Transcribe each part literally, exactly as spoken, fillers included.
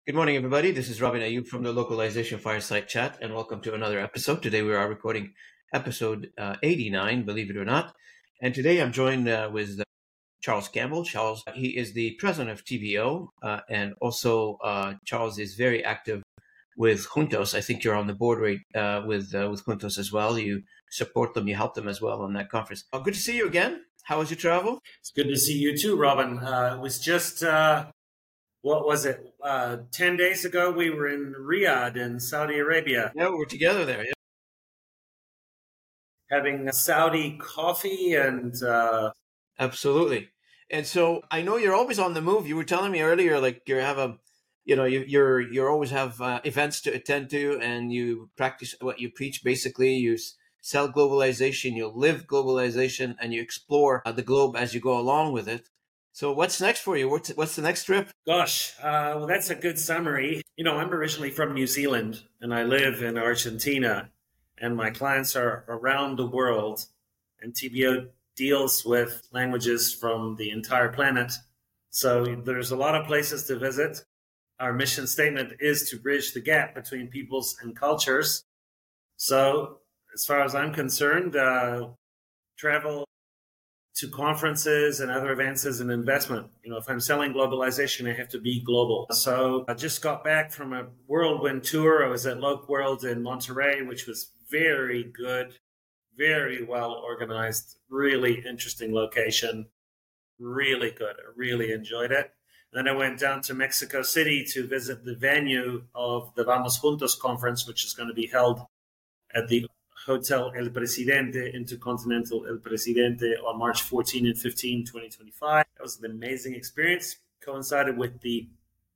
Good morning, everybody. This is Robin Ayub from the Localization Fireside Chat, and welcome to another episode. Today we are recording episode uh, eighty-nine, believe it or not. And today I'm joined uh, with uh, Charles Campbell. Charles, he is the president of T V O, uh, and also uh, Charles is very active with Juntos. I think you're on the board right, uh, with uh, with Juntos as well. You support them, you help them as well on that conference. Oh, good to see you again. How was your travel? It's good to see you too, Robin. Uh, it was just, uh, what was it? Uh, ten days ago, we were in Riyadh in Saudi Arabia. Yeah, we're together there. Yeah. Having Saudi coffee and... Uh... Absolutely. And so I know you're always on the move. You were telling me earlier, like you have a, you know, you, you're, you always have uh, events to attend to, and you practice what you preach. Basically, you sell globalization, you live globalization, and you explore uh, the globe as you go along with it. So what's next for you? What's, what's the next trip? Gosh, uh, well, that's a good summary. You know, I'm originally from New Zealand, and I live in Argentina, and my clients are around the world, and T V O deals with languages from the entire planet. So there's a lot of places to visit. Our mission statement is to bridge the gap between peoples and cultures. So as far as I'm concerned, uh, travel to conferences and other events is an investment. You know, if I'm selling globalization, I have to be global. So I just got back from a whirlwind tour. I was at Loc World in Monterrey, which was very good, very well organized, really interesting location, really good. I really enjoyed it. And then I went down to Mexico City to visit the venue of the Vamos Juntos conference, which is going to be held at the Hotel El Presidente, Intercontinental El Presidente, on March fourteenth and fifteenth, twenty twenty-five. That was an amazing experience. Coincided with the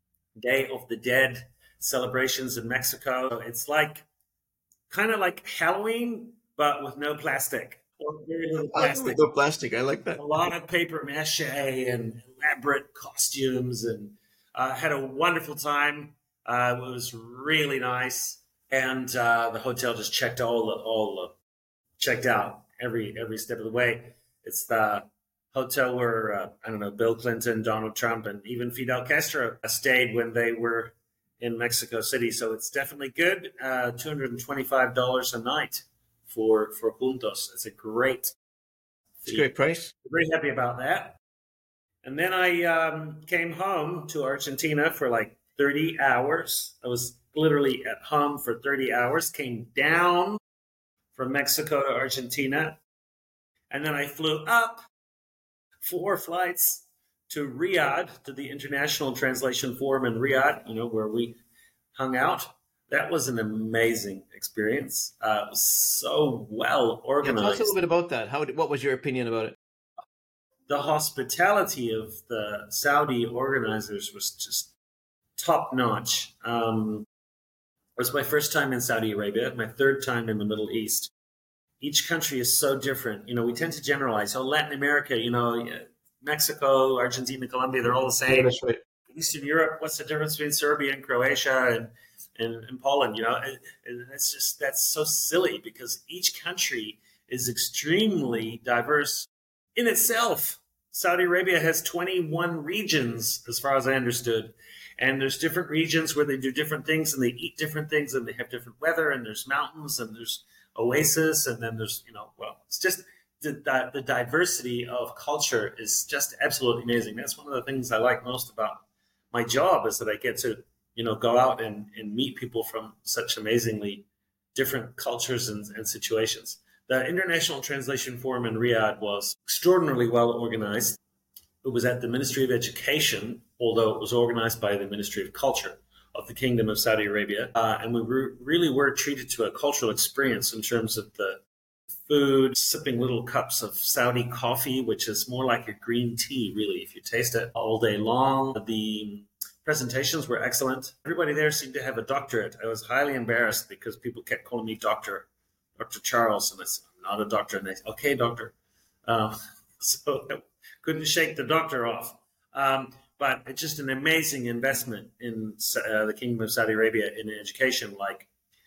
Day of the Dead celebrations in Mexico. It's like kind of like Halloween, but with no plastic. Or very little plastic. No plastic. I like that. A lot of paper mache and elaborate costumes, and uh, had a wonderful time. Uh, it was really nice. And uh, the hotel just checked all the, all the, checked out every every step of the way. It's the hotel where uh, I don't know, Bill Clinton, Donald Trump, and even Fidel Castro stayed when they were in Mexico City. So it's definitely good. Uh, two hundred and twenty-five dollars a night for for Juntos. It's a great, it's a great price. Very happy about that. And then I um, came home to Argentina for like thirty hours. I was literally at home for thirty hours, came down from Mexico to Argentina, and then I flew up four flights to Riyadh, to the International Translation Forum in Riyadh, you know, where we hung out. That was an amazing experience. Uh, it was so well organized. Yeah, tell us a little bit about that. How? What was your opinion about it? The hospitality of the Saudi organizers was just top notch. Um, it was my first time in Saudi Arabia, my third time in the Middle East. Each country is so different. You know, we tend to generalize. Oh, Latin America, you know, Mexico, Argentina, Colombia, they're all the same. Yeah, that's right. Eastern Europe, what's the difference between Serbia and Croatia and, and, and Poland? You know, and, and it's just, that's so silly because each country is extremely diverse in itself. Saudi Arabia has twenty-one regions, as far as I understood. And there's different regions where they do different things and they eat different things and they have different weather, and there's mountains and there's oasis, and then there's, you know, well, it's just the, the diversity of culture is just absolutely amazing. That's one of the things I like most about my job, is that I get to, you know, go out and, and meet people from such amazingly different cultures and, and situations. The International Translation Forum in Riyadh was extraordinarily well organized. It was at the Ministry of Education, although it was organized by the Ministry of Culture of the Kingdom of Saudi Arabia. Uh, and we re- really were treated to a cultural experience in terms of the food, sipping little cups of Saudi coffee, which is more like a green tea, really, if you taste it all day long. The presentations were excellent. Everybody there seemed to have a doctorate. I was highly embarrassed because people kept calling me Doctor Doctor Charles, and I said, I'm not a doctor. And they said, okay, doctor. Uh, so I couldn't shake the doctor off. Um, but it's just an amazing investment in uh, the Kingdom of Saudi Arabia in education. Like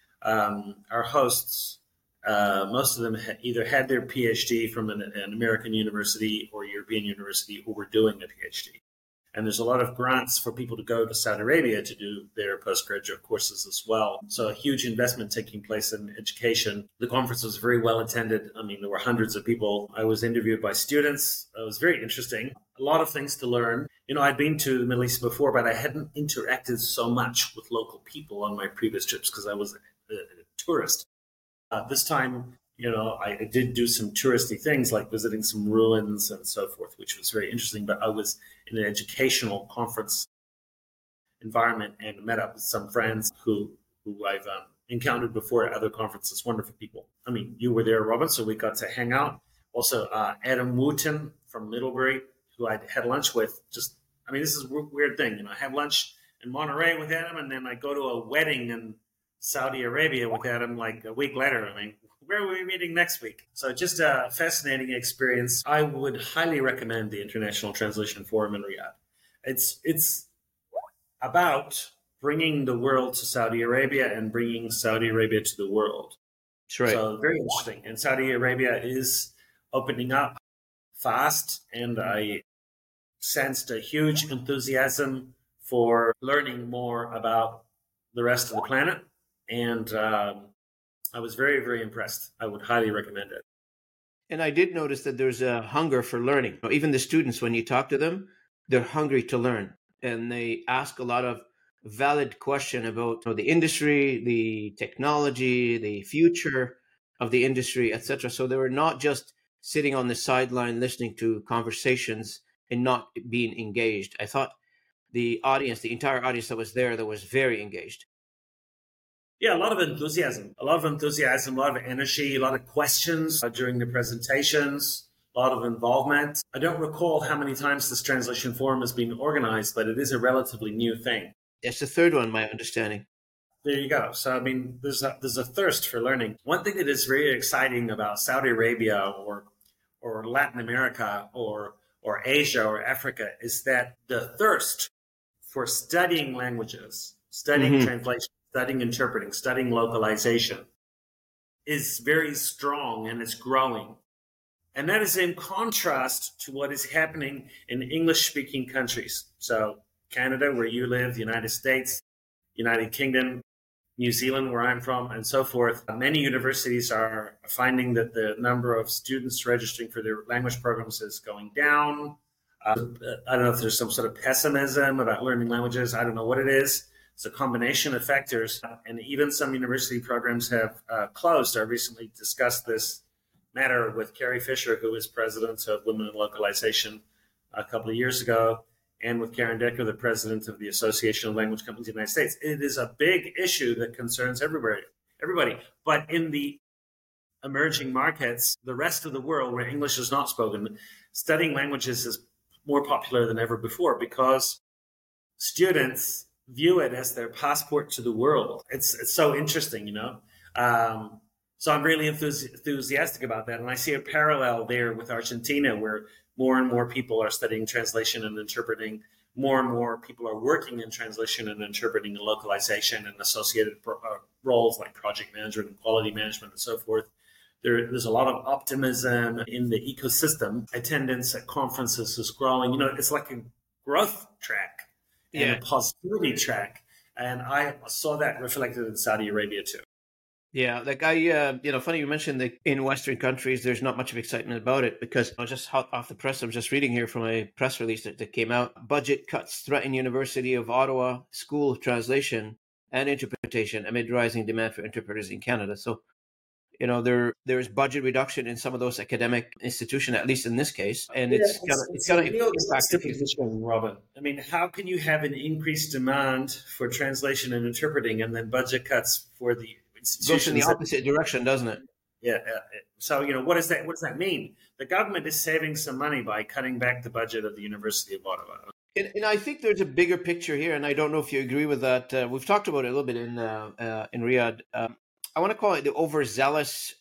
um, our hosts, uh, most of them ha- either had their PhD from an, an American university or European university, or were doing a PhD. And there's a lot of grants for people to go to Saudi Arabia to do their postgraduate courses as well. So a huge investment taking place in education. The conference was very well attended. I mean, there were hundreds of people. I was interviewed by students. It was very interesting. A lot of things to learn. You know, I'd been to the Middle East before, but I hadn't interacted so much with local people on my previous trips because I was a, a tourist. Uh, this time, you know, I, I did do some touristy things like visiting some ruins and so forth, which was very interesting. But I was in an educational conference environment and met up with some friends who who I've um, encountered before at other conferences. Wonderful people. I mean, you were there, Robin, so we got to hang out. Also, uh, Adam Wooten from Middlebury, who I had lunch with. Just, I mean, this is a weird thing. You know, I have lunch in Monterey with Adam, and then I go to a wedding in Saudi Arabia with Adam like a week later. I mean, where are we meeting next week? So just a fascinating experience. I would highly recommend the International Translation Forum in Riyadh. It's it's about bringing the world to Saudi Arabia and bringing Saudi Arabia to the world. That's right. So very interesting. And Saudi Arabia is opening up fast, and I sensed a huge enthusiasm for learning more about the rest of the planet. And um, I was very, very impressed. I would highly recommend it. And I did notice that there's a hunger for learning. Even the students, when you talk to them, they're hungry to learn. And they ask a lot of valid questions about, you know, the industry, the technology, the future of the industry, et cetera. So they were not just sitting on the sideline listening to conversations and not being engaged. I thought the audience, the entire audience that was there, that was very engaged. Yeah, a lot of enthusiasm, a lot of enthusiasm, a lot of energy, a lot of questions uh, during the presentations, a lot of involvement. I don't recall how many times this translation forum has been organized, but it is a relatively new thing. It's the third one, my understanding. There you go. So, I mean, there's a, there's a thirst for learning. One thing that is very exciting about Saudi Arabia or or Latin America or or Asia or Africa is that the thirst for studying languages, studying mm-hmm. translation, studying interpreting, studying localization is very strong, and it's growing. And that is in contrast to what is happening in English-speaking countries. So Canada, where you live, the United States, United Kingdom, New Zealand, where I'm from, and so forth. Many universities are finding that the number of students registering for their language programs is going down. Uh, I don't know if there's some sort of pessimism about learning languages. I don't know what it is. It's a combination of factors, and even some university programs have uh, closed. I recently discussed this matter with Carrie Fisher, who is president of Women in Localization a couple of years ago, and with Karen Decker, the president of the Association of Language Companies in the United States. It is a big issue that concerns everybody. Everybody, but in the emerging markets, the rest of the world where English is not spoken, studying languages is more popular than ever before because students view it as their passport to the world. It's it's so interesting, you know. Um, so I'm really enthusi- enthusiastic about that, and I see a parallel there with Argentina, where more and more people are studying translation and interpreting. More and more people are working in translation and interpreting and localization and associated pro- uh, roles like project management and quality management and so forth. There, there's a lot of optimism in the ecosystem. Attendance at conferences is growing. You know, it's like a growth track and yeah. a positivity track. And I saw that reflected in Saudi Arabia too. Yeah, like I, uh, you know, funny you mentioned that in Western countries, there's not much of excitement about it because I was just hot off the press. I was just reading here from a press release that, that came out. Budget cuts threaten University of Ottawa School of Translation and Interpretation amid rising demand for interpreters in Canada. So, you know, there there's budget reduction in some of those academic institutions, at least in this case, and yeah, it's it's, gonna it's, it's gonna impact the position, Robin. I mean, how can you have an increased demand for translation and interpreting, and then budget cuts for the goes in the opposite that, direction, doesn't it? Yeah. Uh, so, you know, what does that what does that mean? The government is saving some money by cutting back the budget of the University of Ottawa. And, and I think there's a bigger picture here, and I don't know if you agree with that. Uh, we've talked about it a little bit in uh, uh, in Riyadh. Um, I want to call it the overzealous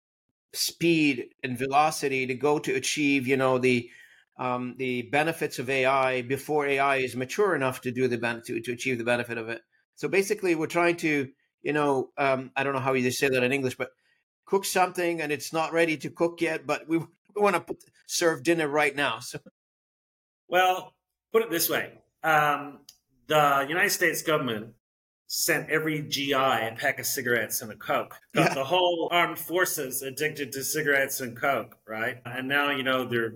speed and velocity to go to achieve, you know, the um, the benefits of A I before A I is mature enough to do the ben- to, to achieve the benefit of it. So basically, we're trying to, you know, um, I don't know how you say that in English, but cook something and it's not ready to cook yet, but we, we want to put, serve dinner right now. So, well, Put it this way. Um, the United States government sent every G I a pack of cigarettes and a Coke. Got Yeah. the whole armed forces addicted to cigarettes and Coke, right? And now, you know, they're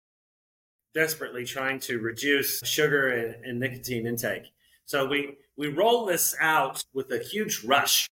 desperately trying to reduce sugar and, and nicotine intake. So we, we roll this out with a huge rush,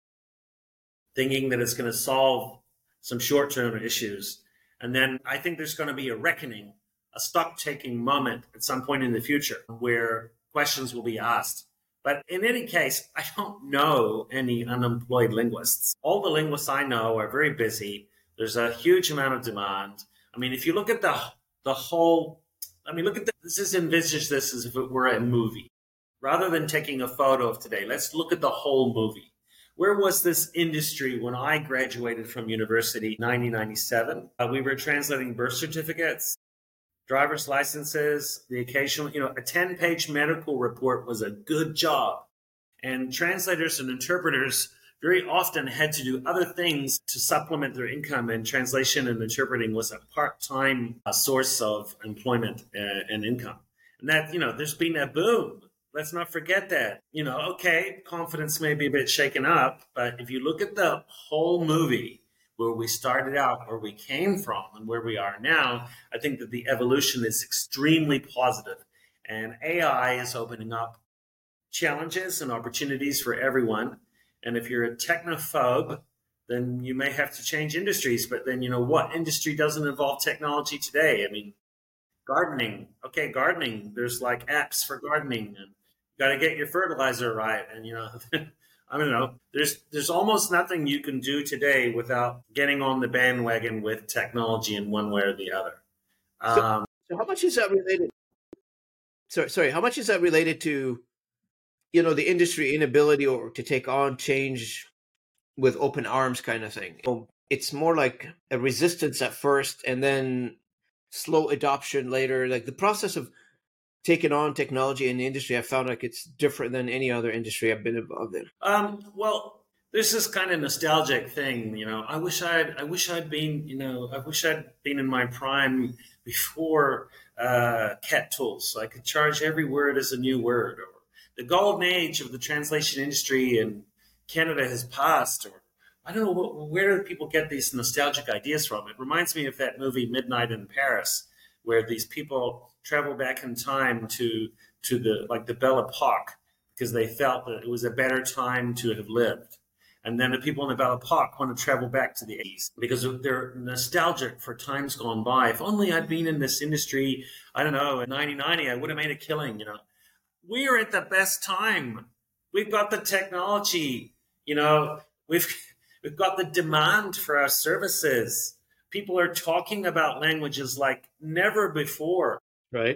thinking that it's going to solve some short-term issues. And then I think there's going to be a reckoning, a stock-taking moment at some point in the future where questions will be asked. But in any case, I don't know any unemployed linguists. All the linguists I know are very busy. There's a huge amount of demand. I mean, if you look at the the whole, I mean, look at this, this is envisage this as if it were a movie. Rather than taking a photo of today, let's look at the whole movie. Where was this industry when I graduated from university in nineteen ninety-seven? Uh, we were translating birth certificates, driver's licenses, the occasional, you know, a ten-page medical report was a good job. And translators and interpreters very often had to do other things to supplement their income, and translation and interpreting was a part-time uh, source of employment uh, and income. And that, you know, there's been a boom. Let's not forget that. You know, okay, confidence may be a bit shaken up, but if you look at the whole movie, where we started out, where we came from, and where we are now, I think that the evolution is extremely positive. And A I is opening up challenges and opportunities for everyone. And if you're a technophobe, then you may have to change industries. But then, you know, what industry doesn't involve technology today? I mean, gardening. Okay, gardening. There's like apps for gardening, and you got to get your fertilizer right. And, you know, I don't know. There's there's almost nothing you can do today without getting on the bandwagon with technology in one way or the other. So, Um, so how much is that related? Sorry, sorry. How much is that related to, you know, the industry inability or to take on change with open arms kind of thing? So it's more like a resistance at first and then slow adoption later. Like the process of taking on technology in the industry, I found like it's different than any other industry I've been involved in. um, well, this is kind of nostalgic thing, you know. I wish I'd, I wish I'd been, you know, I wish I'd been in my prime before uh, cat tools. So I could charge every word as a new word. Or the golden age of the translation industry in Canada has passed. Or I don't know what, where do people get these nostalgic ideas from. It reminds me of that movie Midnight in Paris, where these people travel back in time to to the like the Belle Epoque because they felt that it was a better time to have lived. And then the people in the Belle Epoque want to travel back to the eighties because they're nostalgic for times gone by. If only I'd been in this industry, I don't know, in nineteen ninety, I would have made a killing, you know. We're at the best time. We've got the technology, you know, we've we've got the demand for our services. People are talking about languages like never before. Right.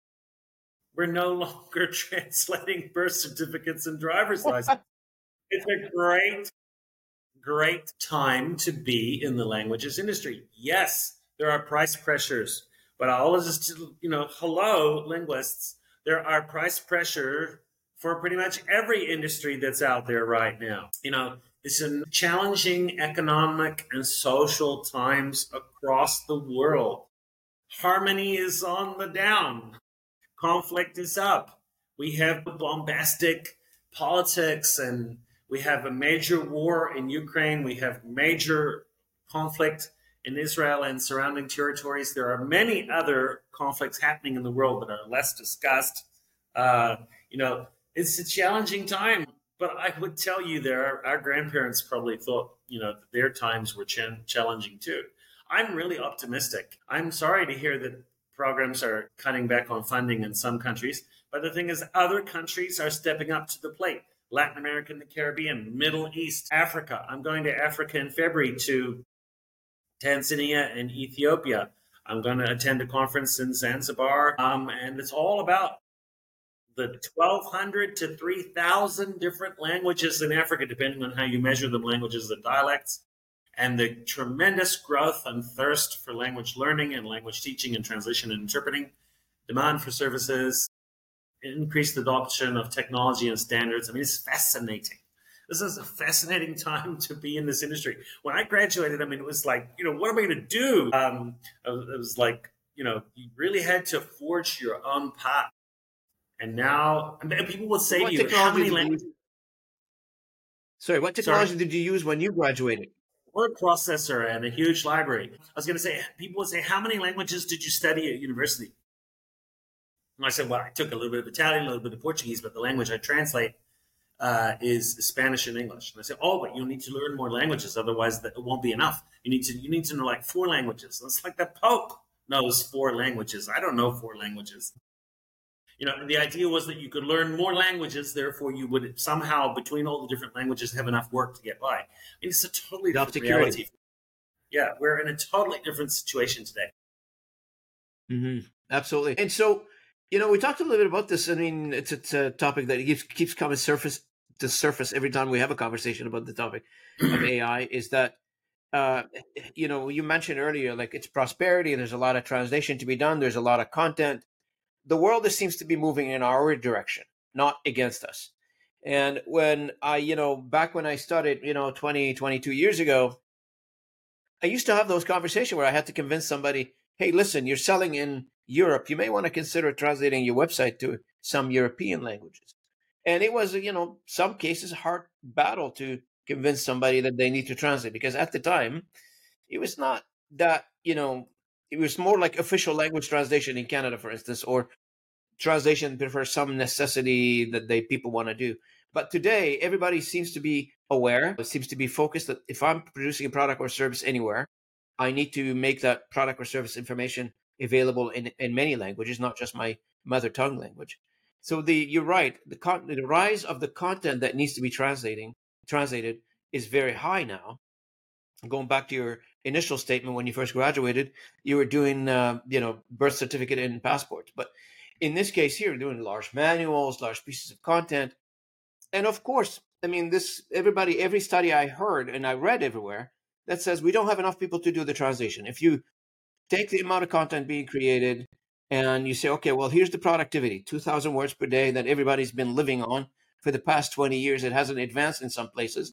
We're no longer translating birth certificates and driver's licenses. It's a great, great time to be in the languages industry. Yes, there are price pressures, but I always just, you know, hello, linguists. There are price pressure for pretty much every industry that's out there right now. You know, it's a challenging economic and social times across the world. Harmony is on the down. Conflict is up. We have bombastic politics, and we have a major war in Ukraine. We have major conflict in Israel and surrounding territories. There are many other conflicts happening in the world that are less discussed. Uh, you know, it's a challenging time, but I would tell you there, our grandparents probably thought, you know, their times were ch- challenging too. I'm really optimistic. I'm sorry to hear that programs are cutting back on funding in some countries. But the thing is, other countries are stepping up to the plate. Latin America and the Caribbean, Middle East, Africa. I'm going to Africa in February to Tanzania and Ethiopia. I'm going to attend a conference in Zanzibar. Um, and it's all about the twelve hundred to three thousand different languages in Africa, depending on how you measure them, languages and dialects. And the tremendous growth and thirst for language learning and language teaching and translation and interpreting, demand for services, increased adoption of technology and standards. I mean, it's fascinating. This is a fascinating time to be in this industry. When I graduated, I mean, it was like, you know, what am I going to do? Um, it was like, you know, you really had to forge your own path. And now and people will say What to you, how technology many did you languages? use? Sorry, what Sorry? technology did you use when you graduated? Word processor and a huge library. I was going to say, people would say, how many languages did you study at university? And I said, well, I took a little bit of Italian, a little bit of Portuguese, but the language I translate uh, is Spanish and English. And I said, oh, but you need to learn more languages, otherwise that it won't be enough. You need to you need to know like four languages. And it's like the Pope knows four languages. I don't know four languages. You know, the idea was that you could learn more languages, therefore you would somehow, between all the different languages, have enough work to get by. I mean, it's a totally Job different security. reality. Yeah, we're in a totally different situation today. Mm-hmm. Absolutely. And so, you know, we talked a little bit about this. I mean, it's it's a topic that keeps keeps coming surface to surface every time we have a conversation about the topic of A I. Is that uh, you know, you mentioned earlier, like it's prosperity. There's a lot of translation to be done. There's a lot of content. The world just seems to be moving in our direction, not against us. And when I, you know, back when I started, you know, twenty, twenty-two years ago, I used to have those conversations where I had to convince somebody, hey, listen, you're selling in Europe. You may want to consider translating your website to some European languages. And it was, you know, some cases a hard battle to convince somebody that they need to translate because at the time it was not that, you know, it was more like official language translation in Canada, for instance, or translation for some necessity that they people want to do. But today, everybody seems to be aware. It seems to be focused that if I'm producing a product or service anywhere, I need to make that product or service information available in, in many languages, not just my mother tongue language. So the you're right. The con- the rise of the content that needs to be translating translated is very high now. Going back to your initial statement when you first graduated, you were doing uh, you know birth certificate and passports, but in this case here, doing large manuals, large pieces of content, and of course, I mean this. Everybody, every study I heard and I read everywhere that says we don't have enough people to do the translation. If you take the amount of content being created and you say, okay, well, here's the productivity, two thousand words per day that everybody's been living on for the past twenty years. It hasn't advanced in some places.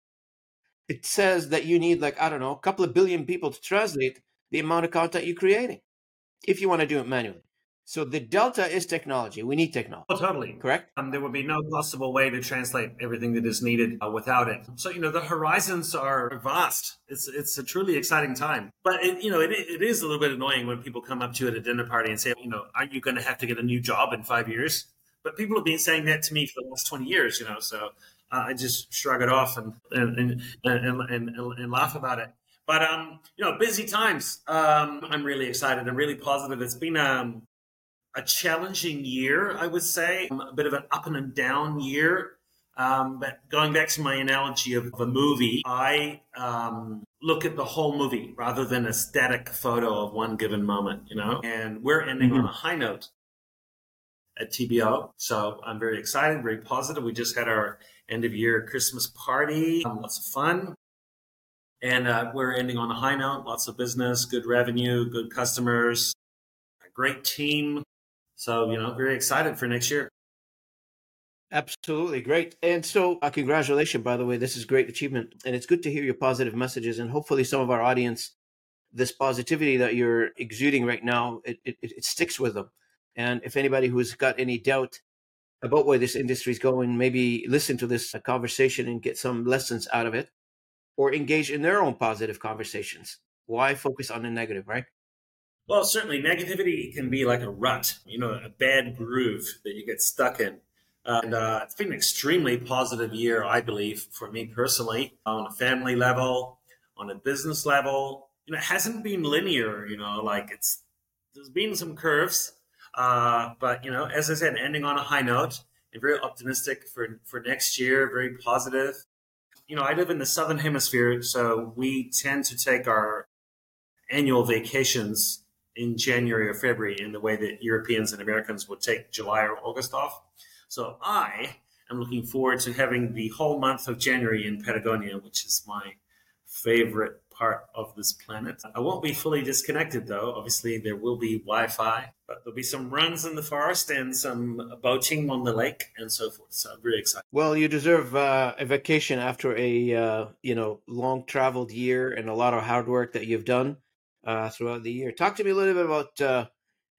It says that you need like, I don't know, a couple of billion people to translate the amount of content you're creating if you want to do it manually. So the delta is technology. We need technology. Oh, totally. Correct? Um, there would be no possible way to translate everything that is needed uh, without it. So, you know, the horizons are vast. It's it's a truly exciting time. But, it, you know, it, it is a little bit annoying when people come up to you at a dinner party and say, you know, are you going to have to get a new job in five years? But people have been saying that to me for the last twenty years, you know, so uh, I just shrug it off and and, and, and, and, and laugh about it. But, um, you know, busy times. Um, I'm really excited. I'm really positive. It's been um, a challenging year, I would say, a bit of an up and down year. Um, but going back to my analogy of a movie, I um, look at the whole movie rather than a static photo of one given moment, you know, and we're ending mm-hmm. on a high note at T B O. So I'm very excited, very positive. We just had our end of year Christmas party, um, lots of fun. And uh, we're ending on a high note, lots of business, good revenue, good customers, a great team. So, you know, very excited for next year. Absolutely. Great. And so uh, congratulations, by the way. This is great achievement. And it's good to hear your positive messages. And hopefully some of our audience, this positivity that you're exuding right now, it, it, it sticks with them. And if anybody who's got any doubt about where this industry is going, maybe listen to this conversation and get some lessons out of it, or engage in their own positive conversations. Why focus on the negative, right? Well, certainly negativity can be like a rut, you know, a bad groove that you get stuck in. Uh, and uh, it's been an extremely positive year, I believe, for me personally, on a family level, on a business level. You know, it hasn't been linear, you know, like it's, there's been some curves. Uh, but, you know, as I said, ending on a high note and very optimistic for, for next year, very positive. You know, I live in the Southern Hemisphere, so we tend to take our annual vacations in January or February in the way that Europeans and Americans would take July or August off. So I am looking forward to having the whole month of January in Patagonia, which is my favorite part of this planet. I won't be fully disconnected, though. Obviously, there will be Wi-Fi, but there'll be some runs in the forest and some boating on the lake and so forth. So I'm very excited. Well, you deserve uh, a vacation after a uh, you know long traveled year and a lot of hard work that you've done uh, throughout the year. Talk to me a little bit about uh,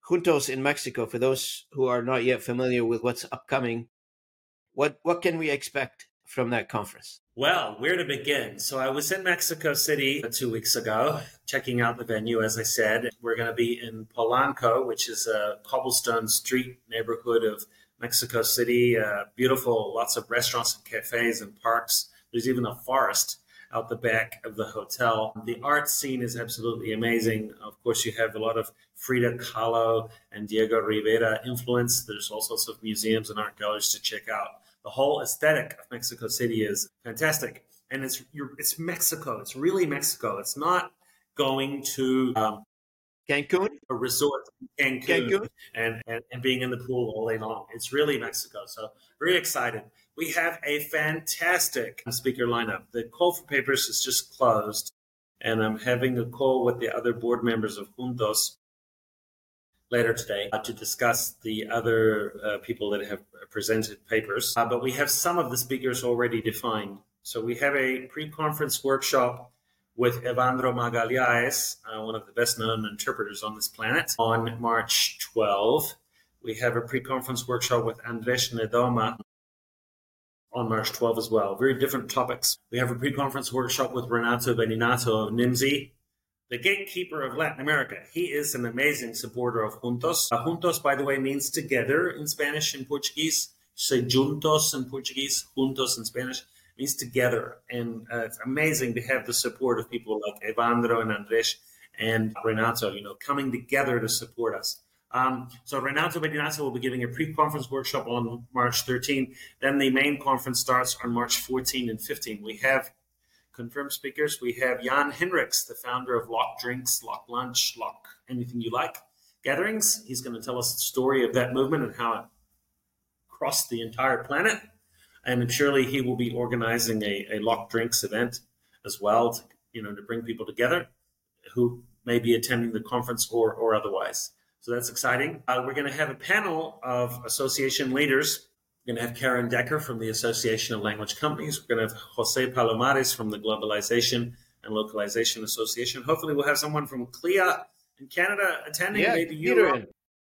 Juntos in Mexico, for those who are not yet familiar with what's upcoming, what what can we expect from that conference? Well, where to begin? So I was in Mexico City two weeks ago, checking out the venue. As I said, we're going to be in Polanco, which is a cobblestone street neighborhood of Mexico City. Uh, beautiful, lots of restaurants and cafes and parks. There's even a forest out the back of the hotel. The art scene is absolutely amazing. Of course, you have a lot of Frida Kahlo and Diego Rivera influence. There's all sorts of museums and art galleries to check out. The whole aesthetic of Mexico City is fantastic, and it's you're, it's Mexico. It's really Mexico. It's not going to um, Cancun, a resort in Cancun, Cancun, and, and and being in the pool all day long. It's really Mexico. So very excited. We have a fantastic speaker lineup. The call for papers is just closed, and I'm having a call with the other board members of Juntos later today uh, to discuss the other uh, people that have presented papers. Uh, but we have some of the speakers already defined. So we have a pre-conference workshop with Evandro Magalhães, uh, one of the best-known interpreters on this planet, on March twelfth. We have a pre-conference workshop with Andrés Nedoma on March twelfth as well. Very different topics. We have a pre-conference workshop with Renato Beninato of NIMSI, the gatekeeper of Latin America. He is an amazing supporter of Juntos. Uh, Juntos, by the way, means together in Spanish and Portuguese. Say juntos in Portuguese, juntos in Spanish means together. And uh, it's amazing to have the support of people like Evandro and Andrés and Renato, you know, coming together to support us. Um, so Renato Beninato will be giving a pre-conference workshop on March thirteenth. Then the main conference starts on March fourteenth and fifteenth. We have confirmed speakers. We have Jan Hinrichs, the founder of Lock Drinks, Lock Lunch, Lock Anything You Like gatherings. He's going to tell us the story of that movement and how it crossed the entire planet. And surely he will be organizing a, a Lock Drinks event as well, to, you know, to bring people together who may be attending the conference or, or otherwise. So that's exciting. Uh, we're going to have a panel of association leaders. We're going to have Karen Decker from the Association of Language Companies. We're going to have Jose Palomares from the Globalization and Localization Association. Hopefully we'll have someone from C L I A in Canada attending. yeah, maybe Peter, you.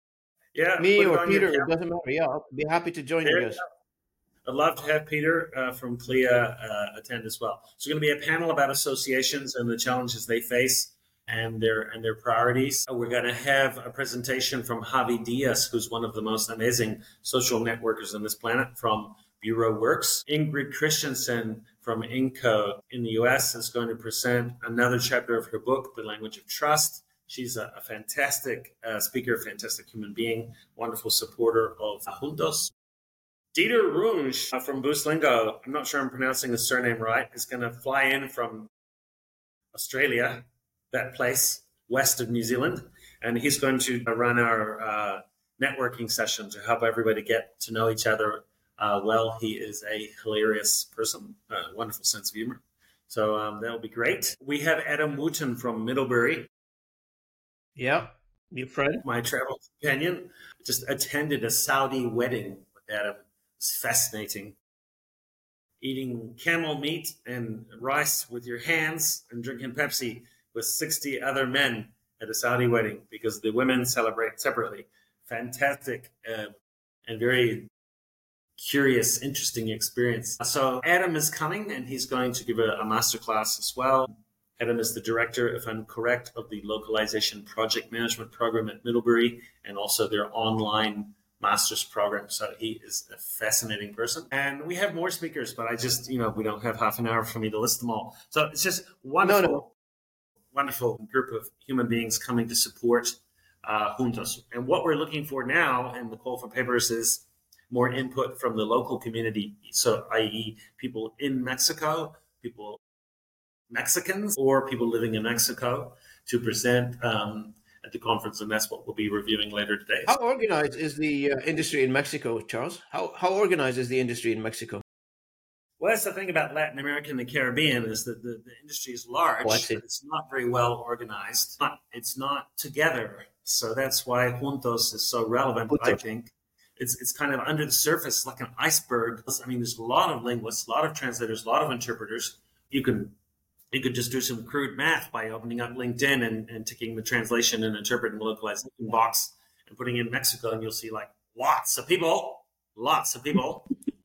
Yeah, me or Peter, it doesn't matter. Yeah, I'll be happy to join there you guys. I'd love to have Peter uh, from C L I A uh, attend as well. So it's going to be a panel about associations and the challenges they face and their and their priorities. We're going to have a presentation from Javi Diaz, who's one of the most amazing social networkers on this planet, from Bureau Works. Ingrid Christensen from INCO in the U S is going to present another chapter of her book, The Language of Trust. She's a, a fantastic uh, speaker, fantastic human being, wonderful supporter of Juntos. Dieter Runge uh, from Buslingo, I'm not sure I'm pronouncing his surname right, is going to fly in from Australia, that place west of New Zealand, and he's going to run our uh, networking session to help everybody get to know each other uh, well. He is a hilarious person, uh, wonderful sense of humor. So um, that'll be great. We have Adam Wooten from Middlebury. Yeah, new friend. My travel companion just attended a Saudi wedding with Adam. It's fascinating. Eating camel meat and rice with your hands and drinking Pepsi with sixty other men at a Saudi wedding, because the women celebrate separately. Fantastic uh, and very curious, interesting experience. So Adam is coming, and he's going to give a, a masterclass as well. Adam is the director, if I'm correct, of the Localization Project Management Program at Middlebury, and also their online master's program. So he is a fascinating person. And we have more speakers, but I just, you know, we don't have half an hour for me to list them all. So it's just wonderful. No, no. Wonderful group of human beings coming to support uh, Juntos. And what we're looking for now, and the call for papers, is more input from the local community. So, that is people in Mexico, people, Mexicans, or people living in Mexico, to present um, at the conference. And that's what we'll be reviewing later today. How organized is the uh, industry in Mexico, Charles? How, how organized is the industry in Mexico? Well, that's the thing about Latin America and the Caribbean, is that the, the industry is large, oh, but it's not very well organized. It's not, it's not together. So that's why Juntos is so relevant, Juntos. I think. It's it's kind of under the surface, like an iceberg. I mean, there's a lot of linguists, a lot of translators, a lot of interpreters. You can you could just do some crude math by opening up LinkedIn and, and ticking the translation and interpret and localization box, and putting in Mexico, and you'll see like lots of people, lots of people,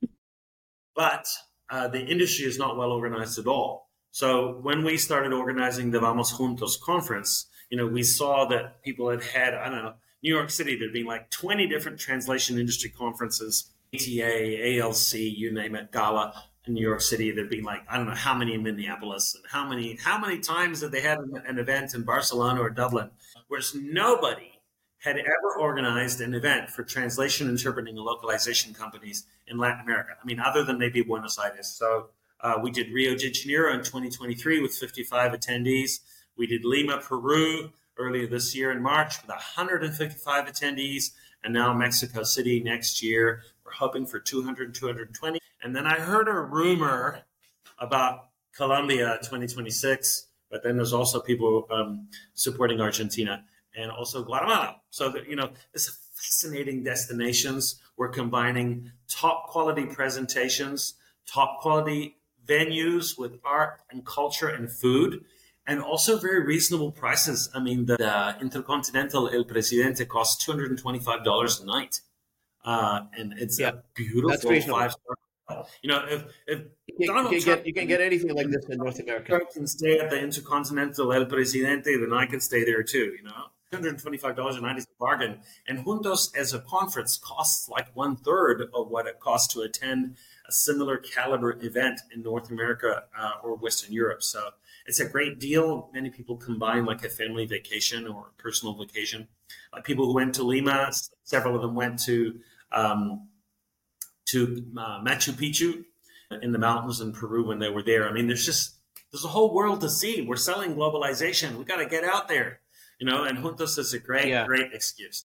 but uh, the industry is not well organized at all. So when we started organizing the Vamos Juntos conference, you know, we saw that people had had, I don't know, New York City, there'd been like twenty different translation industry conferences, A T A, A L C, you name it, Gala in New York City. There'd been like, I don't know how many in Minneapolis and how many, how many times that they had an event in Barcelona or Dublin, whereas nobody had ever organized an event for translation, interpreting, and localization companies in Latin America. I mean, other than maybe Buenos Aires. So uh, we did Rio de Janeiro in twenty twenty-three with fifty-five attendees. We did Lima, Peru earlier this year in March with one hundred fifty-five attendees. And now Mexico City next year, we're hoping for two hundred, two hundred twenty. And then I heard a rumor about Colombia twenty twenty-six, but then there's also people um, supporting Argentina and also Guatemala. So that, you know, it's fascinating destinations. We're combining top quality presentations, top quality venues with art and culture and food, and also very reasonable prices. I mean, the uh, Intercontinental El Presidente costs two hundred twenty-five dollars a night. Uh, and it's Yeah, a beautiful that's reasonable. five-star. You know, if, if You, Donald you, can Trump get, you can get anything like this in North America. can stay at the Intercontinental El Presidente, then I can stay there too, you know. two hundred twenty-five dollars a night is a bargain. And Juntos as a conference costs like one third of what it costs to attend a similar caliber event in North America uh, or Western Europe. So it's a great deal. Many people combine like a family vacation or a personal vacation. Like people who went to Lima, several of them went to um, to uh, Machu Picchu in the mountains in Peru when they were there. I mean, there's just, there's a whole world to see. We're selling globalization. We got to get out there, you know, and Juntos is a great, Yeah. great excuse.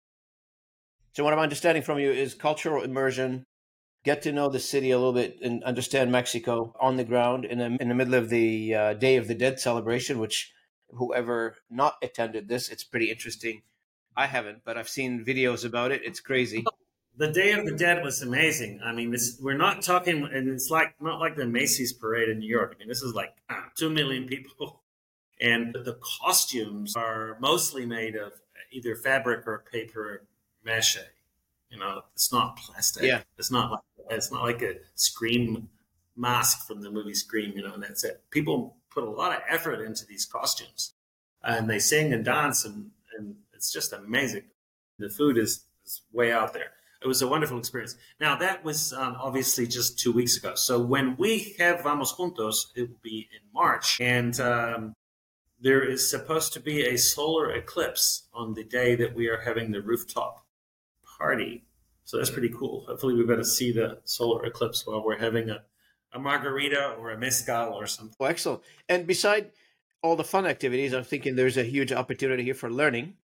So what I'm understanding from you is cultural immersion, get to know the city a little bit and understand Mexico on the ground in the, in the middle of the uh, Day of the Dead celebration, which whoever not attended this, it's pretty interesting. I haven't, but I've seen videos about it. It's crazy. The Day of the Dead was amazing. I mean, this, we're not talking, and it's like not like the Macy's parade in New York. I mean, this is like uh, two million people, and the costumes are mostly made of either fabric or paper mache. You know, it's not plastic. Yeah. It's not like it's not like a Scream mask from the movie Scream. You know, and that's it. People put a lot of effort into these costumes, and they sing and dance, and, and it's just amazing. The food is, is way out there. It was a wonderful experience. Now, that was um, obviously just two weeks ago. So when we have Vamos Juntos, it will be in March. And um, there is supposed to be a solar eclipse on the day that we are having the rooftop party. So that's pretty cool. Hopefully we better see the solar eclipse while we're having a, a margarita or a mezcal or something. Well, excellent. And beside all the fun activities, I'm thinking there's a huge opportunity here for learning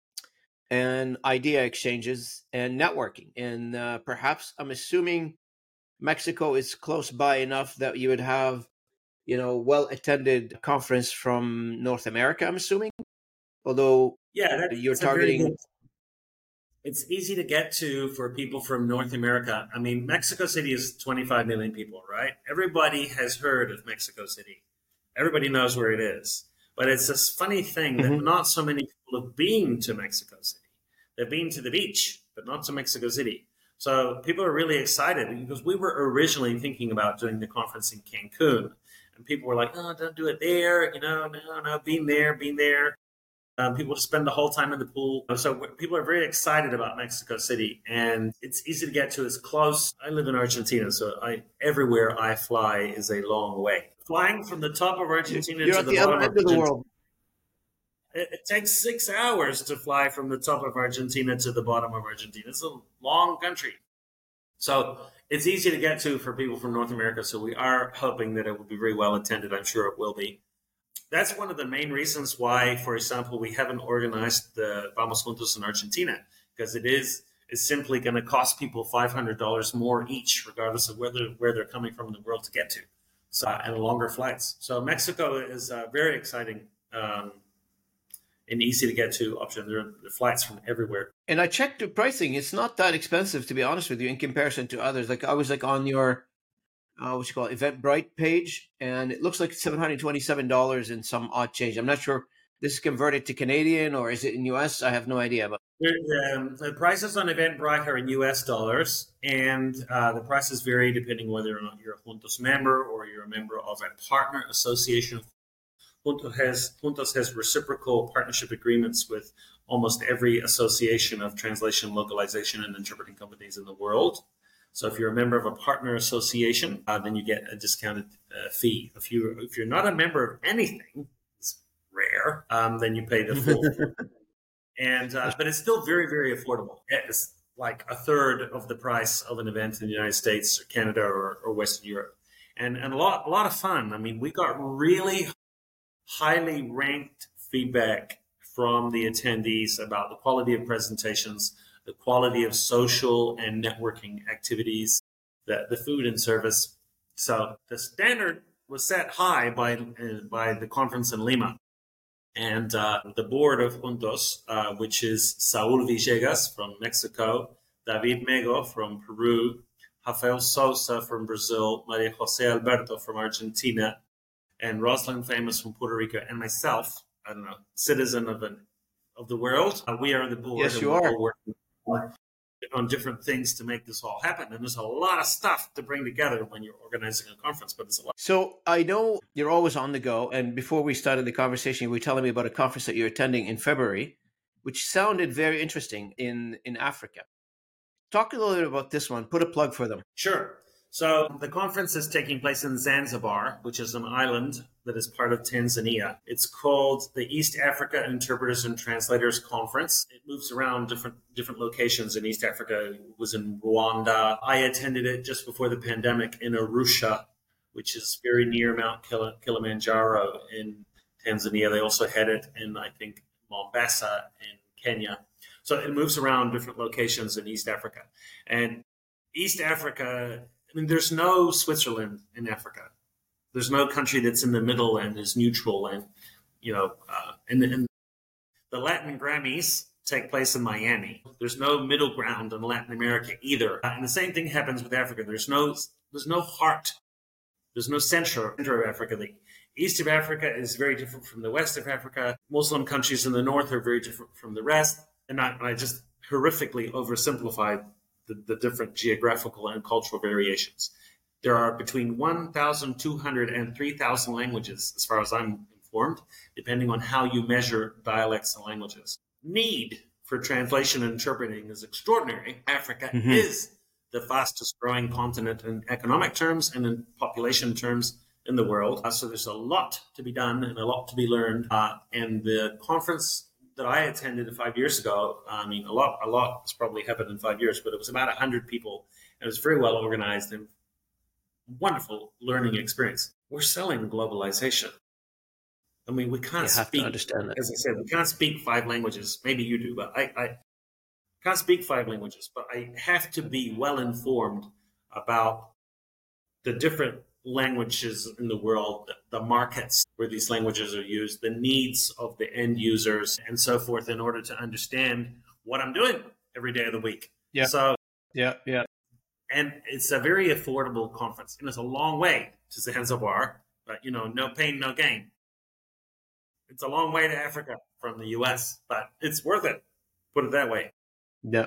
and idea exchanges and networking. And uh, perhaps I'm assuming Mexico is close by enough that you would have, you know, well-attended conference from North America, I'm assuming. Although yeah, that, you're that's targeting... It's easy to get to for people from North America. I mean, Mexico City is twenty-five million people, right? Everybody has heard of Mexico City. Everybody knows where it is. But it's this funny thing that Mhm. not so many people have been to Mexico City. They've been to the beach, but not to Mexico City. So people are really excited because we were originally thinking about doing the conference in Cancun. And people were like, oh, don't do it there. You know, no, no, been there, been there. Um, people just spend the whole time in the pool. So people are very excited about Mexico City, and it's easy to get to. It's close. I live in Argentina, so I everywhere I fly is a long way. Flying from the top of Argentina You're to at the, the bottom other of end of the Argentina, world. it, it takes six hours to fly from the top of Argentina to the bottom of Argentina. It's a long country. So it's easy to get to for people from North America. So we are hoping that it will be very well attended. I'm sure it will be. That's one of the main reasons why, for example, we haven't organized the Vamos Juntos in Argentina, because it is is simply going to cost people five hundred dollars more each, regardless of whether where they're coming from in the world to get to, so, and longer flights. So Mexico is a very exciting um, and easy to get to option. There are flights from everywhere. And I checked the pricing. It's not that expensive, to be honest with you, in comparison to others. Like I was like on your Uh, what you call it, Eventbrite page, and it looks like seven hundred twenty-seven dollars and some odd change. I'm not sure this is converted to Canadian or is it in U S. I have no idea, but The, um, the prices on Eventbrite are in U S dollars, and uh, the prices vary depending whether or not you're a Juntos member or you're a member of a partner association. Juntos has, Juntos has reciprocal partnership agreements with almost every association of translation, localization, and interpreting companies in the world. So if you're a member of a partner association, uh, then you get a discounted uh, fee. If you if you're not a member of anything, it's rare, um, then you pay the full. and uh, but it's still very very affordable. It's like a third of the price of an event in the United States or Canada or, or Western Europe, and and a lot a lot of fun. I mean, we got really highly ranked feedback from the attendees about the quality of presentations, the quality of social and networking activities, the, the food and service. So the standard was set high by, uh, by the conference in Lima. And uh, the board of Juntos, uh, which is Saul Villegas from Mexico, David Mego from Peru, Rafael Sousa from Brazil, Maria Jose Alberto from Argentina, and Rosalind Famous from Puerto Rico, and myself, I don't know, citizen of an of the world. Uh, we are the board. Yes, you are. Working on different things to make this all happen. And there's a lot of stuff to bring together when you're organizing a conference, but it's a lot. So I know you're always on the go. And before we started the conversation, you were telling me about a conference that you're attending in February, which sounded very interesting in, in Africa. Talk a little bit about this one. Put a plug for them. Sure. So the conference is taking place in Zanzibar, which is an island that is part of Tanzania. It's called the East Africa Interpreters and Translators Conference. It moves around different different locations in East Africa. It was in Rwanda. I attended it just before the pandemic in Arusha, which is very near Mount Kil- Kilimanjaro in Tanzania. They also had it in, I think, Mombasa in Kenya. So it moves around different locations in East Africa. And East Africa, I mean, there's no Switzerland in Africa. There's no country that's in the middle and is neutral. And, you know, uh, and, and the Latin Grammys take place in Miami. There's no middle ground in Latin America either. Uh, and the same thing happens with Africa. There's no, there's no heart. There's no center, center of Africa. The east of Africa is very different from the west of Africa. Muslim countries in the north are very different from the rest. And I, I just horrifically oversimplified the, the different geographical and cultural variations. There are between one thousand two hundred and three thousand languages, as far as I'm informed, depending on how you measure dialects and languages. Need for translation and interpreting is extraordinary. Africa mm-hmm. is the fastest growing continent in economic terms and in population terms in the world. Uh, so there's a lot to be done and a lot to be learned. Uh, and the conference that I attended five years ago, I mean, a lot, a lot has probably happened in five years, but it was about one hundred people. And it was very well organized and wonderful learning experience. We're selling globalization. I mean, we can't you have speak, to understand that. As I said, we can't speak five languages. Maybe you do, but I, I can't speak five languages, but I have to be well informed about the different languages in the world, the markets where these languages are used, the needs of the end users, and so forth, in order to understand what I'm doing every day of the week. Yeah. So, yeah, yeah. And it's a very affordable conference, and it's a long way to Zanzibar, but you know, no pain, no gain. It's a long way to Africa from the U S, but it's worth it. Put it that way. Yeah.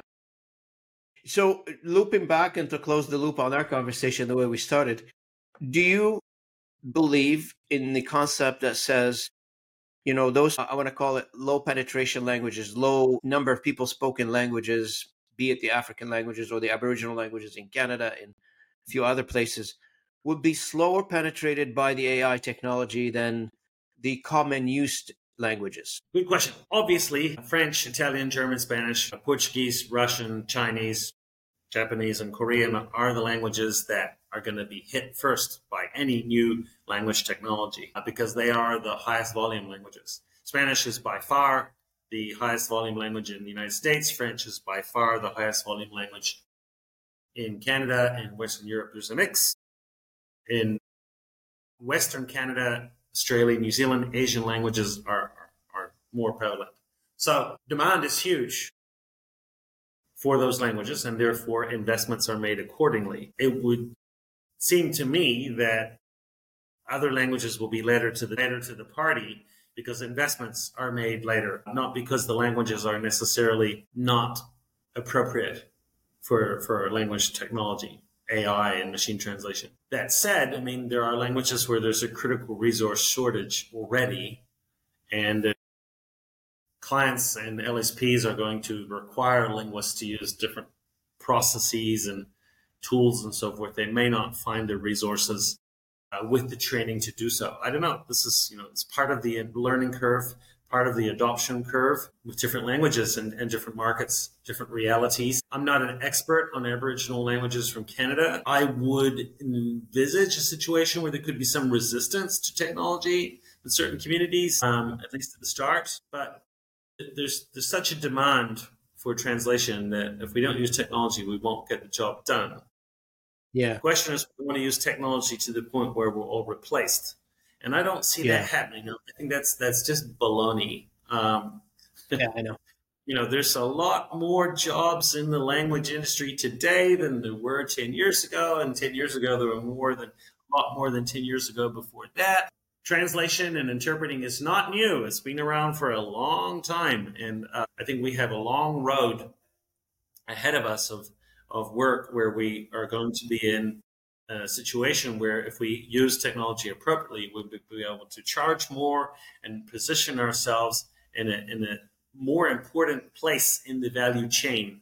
So, looping back and to close the loop on our conversation, the way we started, do you believe in the concept that says, you know, those, I want to call it low penetration languages, low number of people spoken languages, be it the African languages or the Aboriginal languages in Canada and a few other places, would be slower penetrated by the A I technology than the common used languages? Good question. Obviously, French, Italian, German, Spanish, Portuguese, Russian, Chinese, Japanese, and Korean are the languages that are going to be hit first by any new language technology because they are the highest volume languages. Spanish is by far the highest volume language in the United States. French is by far the highest volume language in Canada and Western Europe. There's a mix. In Western Canada, Australia, New Zealand, Asian languages are, are, are more prevalent. So demand is huge for those languages, and therefore investments are made accordingly. It would seem to me that other languages will be later to the later to the party because investments are made later, not because the languages are necessarily not appropriate for, for language technology, A I and machine translation. That said, I mean, there are languages where there's a critical resource shortage already, and uh, clients and L S Ps are going to require linguists to use different processes and tools and so forth. They may not find the resources uh, with the training to do so. I don't know. This is, you know, it's part of the learning curve, part of the adoption curve with different languages and, and different markets, different realities. I'm not an expert on Aboriginal languages from Canada. I would envisage a situation where there could be some resistance to technology in certain communities, um, at least at the start. But there's there's such a demand for translation that if we don't use technology, we won't get the job done. Yeah. The question is, we want to use technology to the point where we're all replaced. And I don't see Yeah. that happening. I think that's that's just baloney. Um, Yeah, I know. you know, there's a lot more jobs in the language industry today than there were ten years ago. And ten years ago, there were more than a lot more than ten years ago before that. Translation and interpreting is not new. It's been around for a long time. And uh, I think we have a long road ahead of us of, of work where we are going to be in a situation where if we use technology appropriately, we'll be able to charge more and position ourselves in a, in a more important place in the value chain.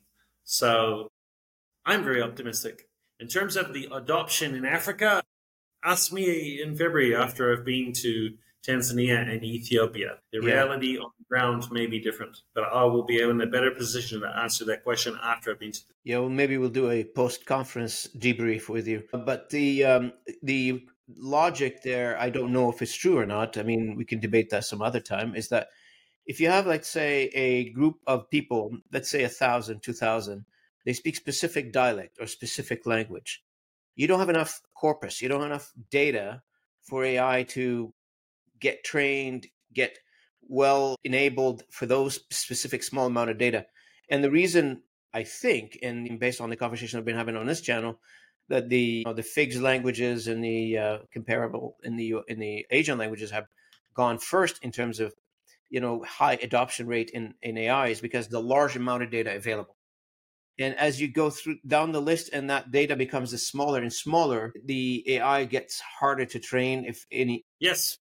So I'm very optimistic. In terms of the adoption in Africa, ask me in February after I've been to Tanzania and Ethiopia. The Yeah. reality on the ground may be different, but I will be in a better position to answer that question after I've been to. Yeah, well, maybe we'll do a post-conference debrief with you. But the um, the logic there, I don't know if it's true or not. I mean, we can debate that some other time. Is that if you have, let's say, a group of people, let's say a thousand, two thousand, they speak specific dialect or specific language, you don't have enough corpus, you don't have enough data for A I to get trained, get well enabled for those specific small amount of data. And the reason I think, and based on the conversation I've been having on this channel, that the you know, the F I G S languages and the uh, comparable in the in the Asian languages have gone first in terms of you know high adoption rate in, in A I is because the large amount of data available. And as you go through down the list and that data becomes smaller and smaller, the A I gets harder to train, if any. Yes,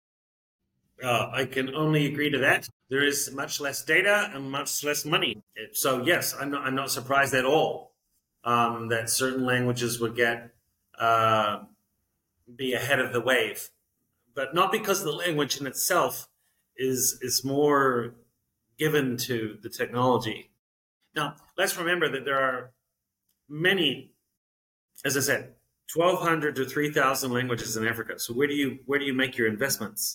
uh, I can only agree to that. There is much less data and much less money. So yes, I'm not, I'm not surprised at all um, that certain languages would get uh, be ahead of the wave, but not because the language in itself is is more given to the technology. Now, let's remember that there are many, as I said, twelve hundred to three thousand languages in Africa. So where do you where do you make your investments?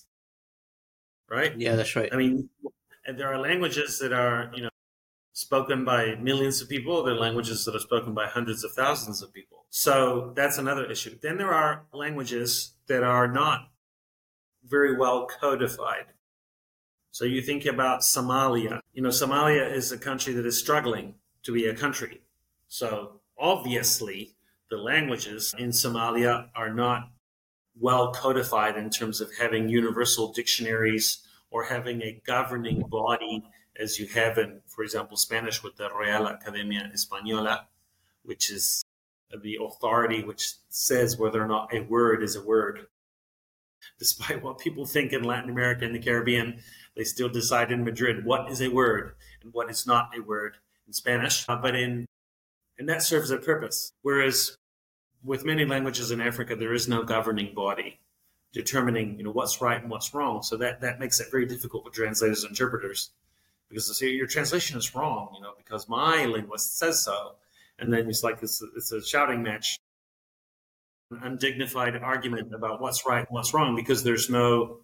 Right? Yeah, that's right. I mean, and there are languages that are, you know, spoken by millions of people. There are languages that are spoken by hundreds of thousands of people. So that's another issue. Then there are languages that are not very well codified. So you think about Somalia. You know, Somalia is a country that is struggling to be a country. So obviously, the languages in Somalia are not well codified in terms of having universal dictionaries or having a governing body as you have in, for example, Spanish with the Real Academia Española, which is the authority which says whether or not a word is a word. Despite what people think in Latin America and the Caribbean, they still decide in Madrid what is a word and what is not a word in Spanish. Uh, but in and that serves a purpose. Whereas with many languages in Africa, there is no governing body determining, you know, what's right and what's wrong. So that, that makes it very difficult for translators and interpreters, because they say your translation is wrong, you know, because my linguist says so. And then it's like it's a, it's a shouting match, an undignified argument about what's right and what's wrong, because there's no,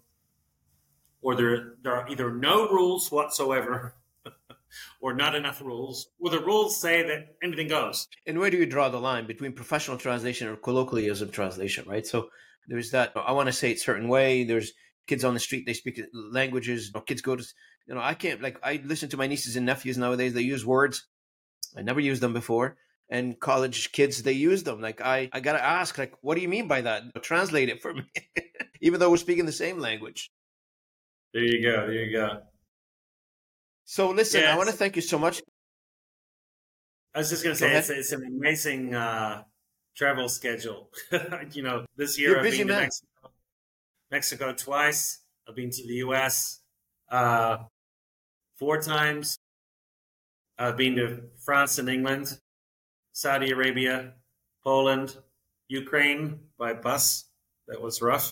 or there there are either no rules whatsoever, or not enough rules, or the rules say that anything goes. And where do you draw the line between professional translation or colloquialism translation, right? So there's that, I want to say it a certain way. There's kids on the street, they speak languages. You know, kids go to, you know, I can't, like, I listen to my nieces and nephews nowadays, they use words. I never used them before. And college kids, they use them. Like, I, I got to ask, like, what do you mean by that? Translate it for me, even though we're speaking the same language. There you go. There you go. So listen, Yes. I want to thank you so much. I was just going to Go say ahead. it's, it's an amazing uh, travel schedule. You know, this year You're a I've busy been to man. Mexico, Mexico twice. I've been to the U S uh, four times. I've been to France and England, Saudi Arabia, Poland, Ukraine by bus. That was rough.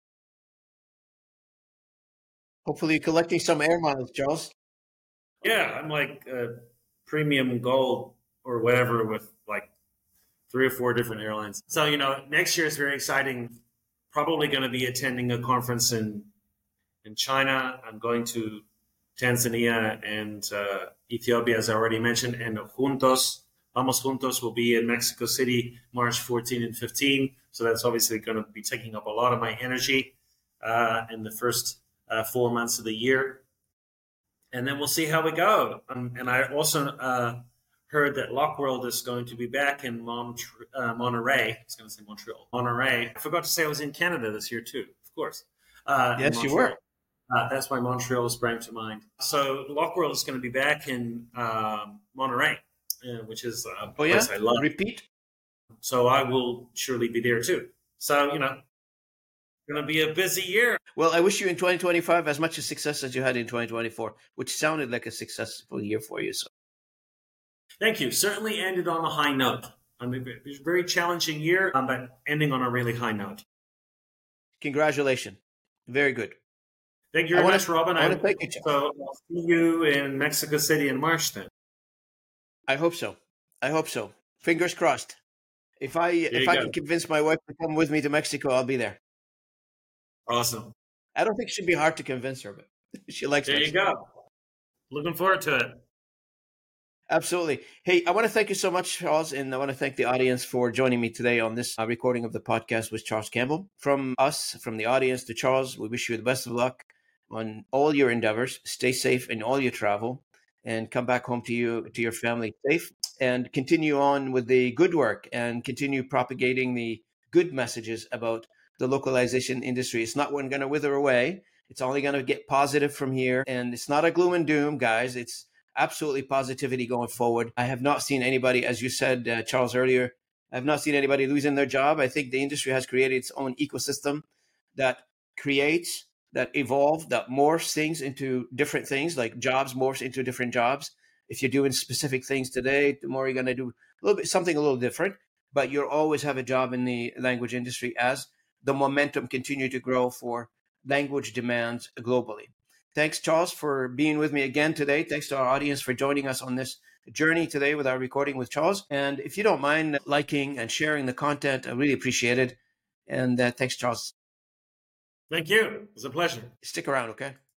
Hopefully you're collecting some air miles, Charles. Yeah, I'm like uh, premium gold or whatever with like three or four different airlines. So, you know, next year is very exciting. Probably going to be attending a conference in in China. I'm going to Tanzania and uh, Ethiopia, as I already mentioned, and Juntos. Vamos Juntos will be in Mexico City March fourteen and fifteen. So that's obviously going to be taking up a lot of my energy uh, in the first uh, four months of the year. And then we'll see how we go. Um, and I also uh, heard that Lockworld is going to be back in Mont- uh, Monterey. I was going to say Montreal. Monterey. I forgot to say I was in Canada this year too, of course. Uh, in Yes, you Montreal. were. Uh, that's why Montreal sprang to mind. So Lockworld is going to be back in um, Monterey, uh, which is a Oh yeah? place I love. Repeat? So I will surely be there too. So, you know, going to be a busy year. Well, I wish you in twenty twenty-five as much success as you had in twenty twenty-four, which sounded like a successful year for you. So Thank you. Certainly ended on a high note. I mean, it was a very challenging year, um, but ending on a really high note. congratulations. Very good. Thank you I very wanna- much, Robin. I wanna I- thank you, Chuck. So I'll see you in Mexico City in March then. I hope so. I hope so. Fingers crossed. If I if you I go. can convince my wife to come with me to Mexico, I'll be there. Awesome. I don't think it should be hard to convince her, but she likes There you Mexico. go. Looking forward to it. Absolutely. Hey, I want to thank you so much, Charles, and I want to thank the audience for joining me today on this uh, recording of the podcast with Charles Campbell. From us, from the audience to Charles, we wish you the best of luck on all your endeavors. Stay safe in all your travel, and come back home to you to your family safe, and continue on with the good work and continue propagating the good messages about the localization industry. It's not going to wither away. It's only going to get positive from here, and it's not a gloom and doom, guys. It's absolutely positivity going forward. I have not seen anybody, as you said, uh, Charles, earlier, I have not seen anybody losing their job. I think the industry has created its own ecosystem that creates, that evolves, that morphs things into different things, like jobs morphs into different jobs. If you're doing specific things today, tomorrow you're going to do a little bit something a little different, but you'll always have a job in the language industry as the momentum continue to grow for language demands globally. Thanks, Charles, for being with me again today. Thanks to our audience for joining us on this journey today with our recording with Charles. And if you don't mind liking and sharing the content, I really appreciate it. And uh, thanks, Charles. Thank you. It was a pleasure. Stick around, okay?